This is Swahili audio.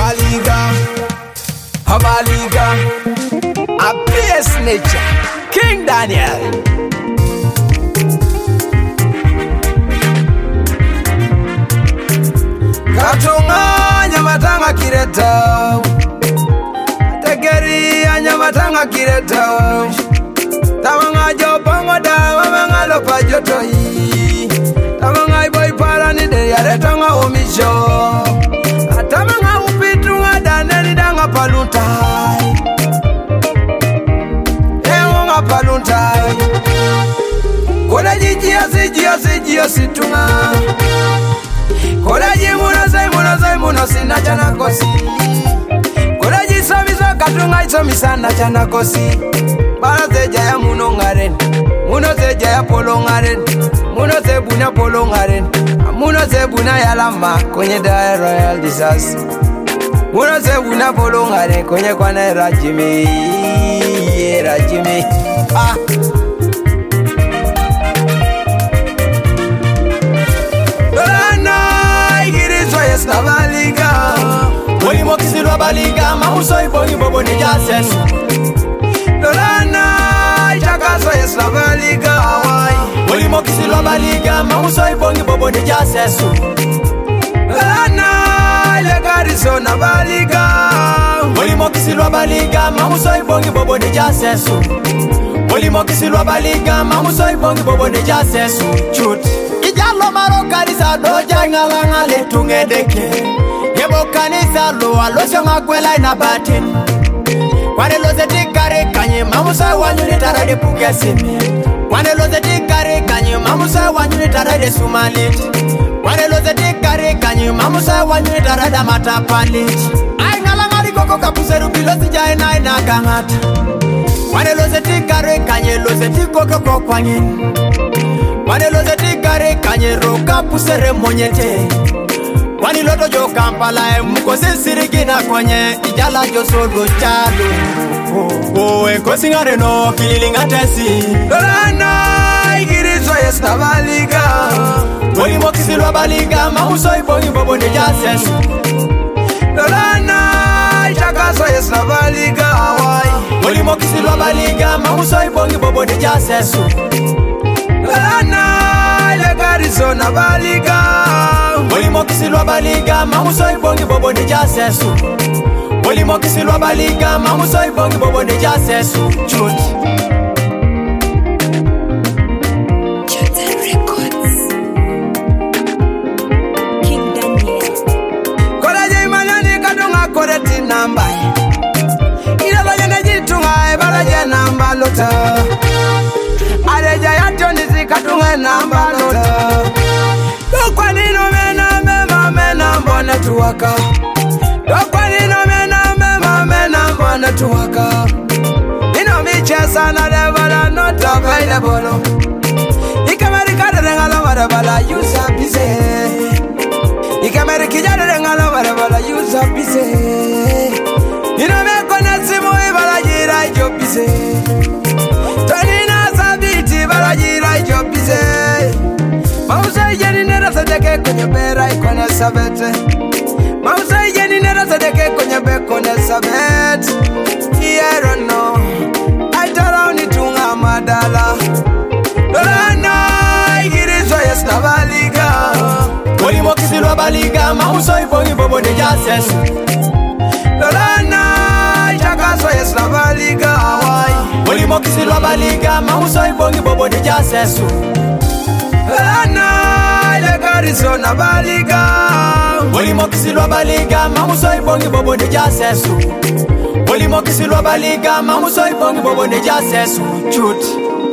Habaliga, a PS nature, King Daniel. Katunga nyamatanga kireta, tegeri nyamatanga kireta. Tamanga jopango da wamanga lopa jotoi. Tamanga boy para ni de yaretanga omisho. Tamanga upitunga daneni danga paluntai. Ewa paluntai. Kola jijia situnga. Kola jimuno sina jana kosi. Kola jisomiso katunga isomisa na jana kosi. Bara zeja ya muno ngaren, muno zeja ya polo ngaren, muno zebunya polo ngaren, muno zebunya ya lama kwenye da Royal Disas, muno zebunya polo ngaren kwenye kwane rajimi. Dolana igirizwa yesta baliga, Woli mokisilwa baliga, mahuso ibongi bobo ni jases. Dolana chakaso yesta baliga, Woli mokisilwa baliga, mahuso ibongi bobo ni jases. Dolana legarizo na baliga, Woli mokisilwa baliga, mahuso ibongi bobo ni jases. Woli mokisilwa baliga, mahuso ibongi bobo ni jases. Chut Ijalo maro karisa doja nganga le tungedeke. Yebo kanisa lo alosho ngakwela ina batin. Wane loze tikare kanye mamusa wanyuni tarade pugesimi. Wane loze tikare kanye mamusa wanyuni tarade sumalit. Wane loze tikare kanye mamusa wanyuni tarada matapalit. Ay ngalangari koko kapuseru bilosi jae na ina gangata. Wane loze tikare kanye loze tikoko kokwanyin. Wane loze tikare kanye roka pusere monyete. Wani loto jo Kampala mukose sirigina kwenye ijala jo sogo chalo. Enkosi ngare no kililinga tesi. Dolana igirizwa yesta baliga, Woli mokisilwa baliga, mahuso ibongi bobo ni jases. Dolana chakaso yesta baliga, Woli mokisilwa baliga, mahuso ibongi bobo ni jases. Dolana legarizo na baliga, Woli mokisilwa baliga, mahuso ibongi bobo ni jases. Woli mokisilwa baliga, mahuso ibongi bobo ni jases. Chut King Daniel. kola jai manyani kadunga koreti namba. Ila banyana jitunga ebala je namba lota. Areja yato nisi kadunga namba lota. Dokwa nino mena mbona tuwaka. Dokwa nino mena mbona tuwaka. Nino michesa na devara not available. Ikamerika rengala marabala yusa pise. Ikamerika rengala marabala yusa pise. Nino mekona simu ibala jira jopise. Tonina sabiti bala jira jopise. Mausa yeni nera sadeke kwenye bera ikone sabete. Mausa yeni nera sadeke kwenye bekone sabete. I don't know. I tara unitunga madala. Dolana igirizwa yesta baliga. Woli mokisilwa baliga, mahuso ibongi bobo ni jases. Dolana chakaso yesta baliga. Woli mokisilwa baliga, mahuso ibongi bobo ni jases. Dolana legarizo na baliga. Woli mokisilwa baliga, mahuso ibongi bobo ni jases. Woli mokisilwa baliga, mahuso ibongi bobo ni jases. Chut